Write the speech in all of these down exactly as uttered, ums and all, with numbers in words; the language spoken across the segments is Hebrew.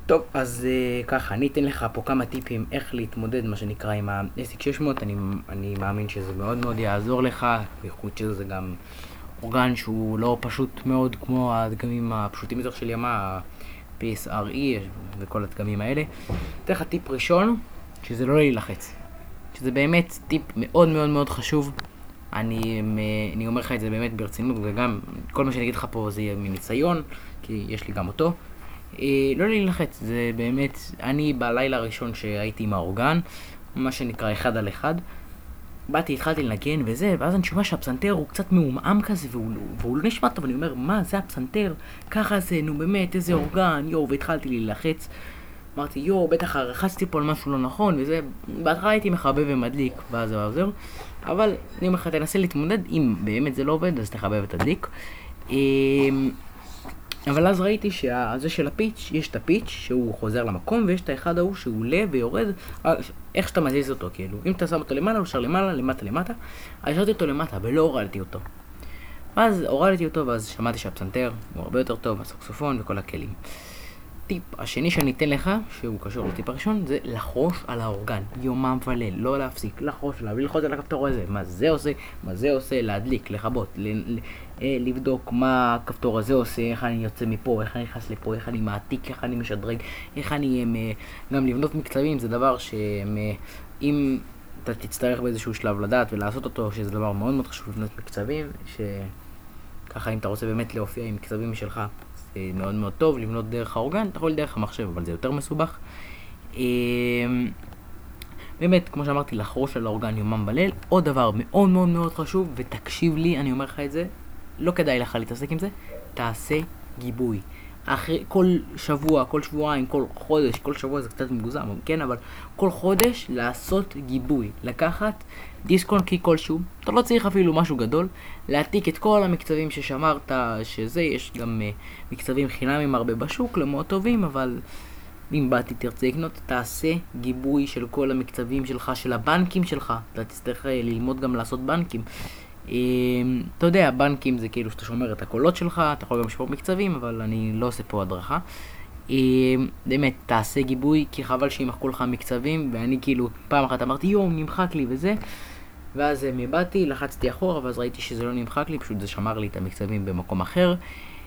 טוב, אז uh, ככה, אני אתן לך פה כמה טיפים איך להתמודד, מה שנקרא, עם ה-אס אקס שש מאות. אני, אני מאמין שזה מאוד מאוד יעזור לך, בייחוד שזה גם אורגן שהוא לא פשוט מאוד כמו הדגמים הפשוטים יותר של ימה, ה-פי אס אר אי וכל הדגמים האלה. אתן לך טיפ ראשון, שזה לא להילחץ. שזה באמת טיפ מאוד מאוד מאוד חשוב. אני, אני אומר לך את זה באמת ברצינות, וגם כל מה שאני אגיד לך פה זה יהיה מניסיון, כי יש לי גם אותו. לא להילחץ, זה באמת, אני בלילה הראשון שהייתי עם האורגן, מה שנקרא אחד על אחד, באתי, התחלתי לנגן וזה, ואז אני שומע שהפסנתר הוא קצת מעומעם כזה, והוא, והוא לא נשמע טוב, אני אומר, מה, זה הפסנתר? ככה זה, נו באמת, איזה אורגן, יו, והתחלתי להילחץ. אמרתי, יו, בטח הרחצתי פה על משהו לא נכון, וזה, בהתחלה הייתי מחבב ומדליק, ואז זה עוזר, אבל אני אומר לך, תנסה להתמודד, אם באמת זה לא עובד, אז תחבב ותדליק. אבל אז ראיתי שזה של הפיץ', יש את הפיץ' שהוא חוזר למקום, ויש את האחד ההוא שהוא עולה ויורד, איך שאתה מזיז אותו, כאילו. אם אתה שם אותו למעלה, הוא שר למעלה, למטה, למטה. אז השארתי אותו למטה, ולא הורדתי אותו. ואז הורדתי אותו, ואז שמעתי שהפסנתר הוא הרבה יותר טוב, הסקסופון וכל הכלים. טיפ השני שאני אתן לך, שהוא קשור לטיפ הראשון, זה לחרוש על האורגן, יומם וליל, לא להפסיק, לחרוש עליו, ללחוץ על הכפתור הזה, מה זה עושה, מה זה עושה, להדליק, לכבות, ל- ל- לבדוק מה הכפתור הזה עושה, איך אני יוצא מפה, איך אני נכנס לפה, איך אני מעתיק, איך אני משדרג, איך אני גם לבנות מקצבים, זה דבר שאם אתה תצטרך באיזשהו שלב לדעת ולעשות אותו, שזה דבר מאוד מאוד חשוב לבנות מקצבים, שככה אם אתה רוצה באמת להופיע עם מקצבים משלך, זה מאוד מאוד טוב לבנות דרך האורגן, אתה יכול דרך המחשב, אבל זה יותר מסובך. באמת, כמו שאמרתי, לחרוש על האורגן יומם בליל. עוד דבר מאוד מאוד מאוד חשוב, ותקשיב לי, אני אומר לך את זה, לא כדאי לך להתעסק עם זה, תעשה גיבוי. אחרי כל שבוע, כל שבועיים, כל חודש, כל שבוע זה קצת מגוזם, כן, אבל כל חודש לעשות גיבוי, לקחת דיסק און קי כלשהו, אתה לא צריך אפילו משהו גדול, להעתיק את כל המקצבים ששמרת, שזה, יש גם uh, מקצבים חינמים הרבה בשוק, לא מאוד טובים, אבל אם באתי תרצה לקנות, תעשה גיבוי של כל המקצבים שלך, של הבנקים שלך, אתה תצטרך ללמוד גם לעשות בנקים. אתה יודע, בנקים זה כאילו שאתה שומר את הקולות שלך, אתה יכול גם לשמור מקצבים, אבל אני לא עושה פה הדרכה. באמת, תעשה גיבוי, כי חבל שימחקו לך מקצבים, ואני כאילו פעם אחת אמרתי, יום, נמחק לי וזה, ואז מבאתי, לחצתי אחורה, ואז ראיתי שזה לא נמחק לי, פשוט זה שמר לי את המקצבים במקום אחר.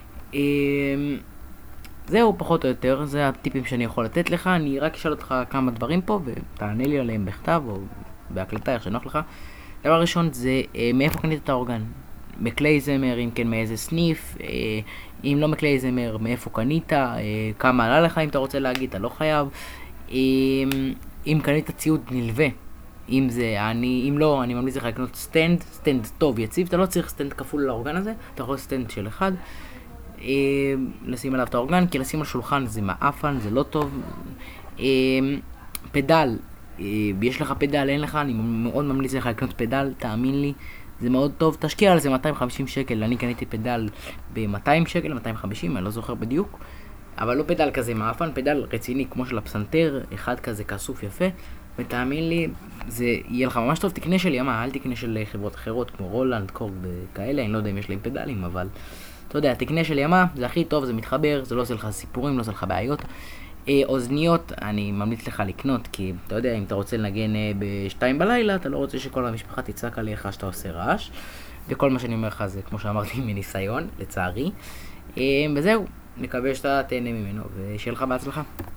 זהו, פחות או יותר, זה הטיפים שאני יכול לתת לך. אני רק אשאל אותך כמה דברים פה, ותענה לי עליהם בכתב, או בהקלטה, איך שנוח לך. דבר ראשון זה, אה, מאיפה קנית את האורגן? מכלי זמר, אם כן מאיזה סניף, אה, אם לא מכלי זמר, מאיפה קנית, אה, כמה עלה לך אם אתה רוצה להגיד, אתה לא חייב. אה, אם קנית ציוד נלווה, אם זה, אני, אם לא, אני ממליץ לך לקנות סטנד, סטנד טוב, יציב, אתה לא צריך סטנד כפול לאורגן הזה, אתה יכול סטנד של אחד. אה, לשים עליו את האורגן, כי לשים על שולחן זה מעפן, זה לא טוב. אה, פדל, יש לך פדל, אין לך, אני מאוד ממליץ לך לקנות פדל, תאמין לי, זה מאוד טוב, תשקיע על זה מאתיים וחמישים שקל, אני קניתי פדל ב-מאתיים שקל, מאתיים וחמישים, אני לא זוכר בדיוק, אבל לא פדל כזה מאפן, פדל רציני כמו של הפסנתר, אחד כזה כסוף יפה, ותאמין לי, זה יהיה לך ממש טוב, תקנה של ימה, אל תקנה של חברות אחרות כמו רולנד, קורג וכאלה, אני לא יודע אם יש להם פדלים, אבל אתה יודע, תקנה של ימה, זה הכי טוב, זה מתחבר, זה לא עושה לך סיפורים, לא עושה לך בעיות. אוזניות, אני ממליץ לך לקנות, כי אתה יודע, אם אתה רוצה לנגן בשתיים בלילה, אתה לא רוצה שכל המשפחה תצעק עליך שאתה עושה רעש, וכל מה שאני אומר לך זה, כמו שאמרתי, מניסיון, לצערי. וזהו, מקווה שאתה תהנה ממנו, ושיהיה לך בהצלחה.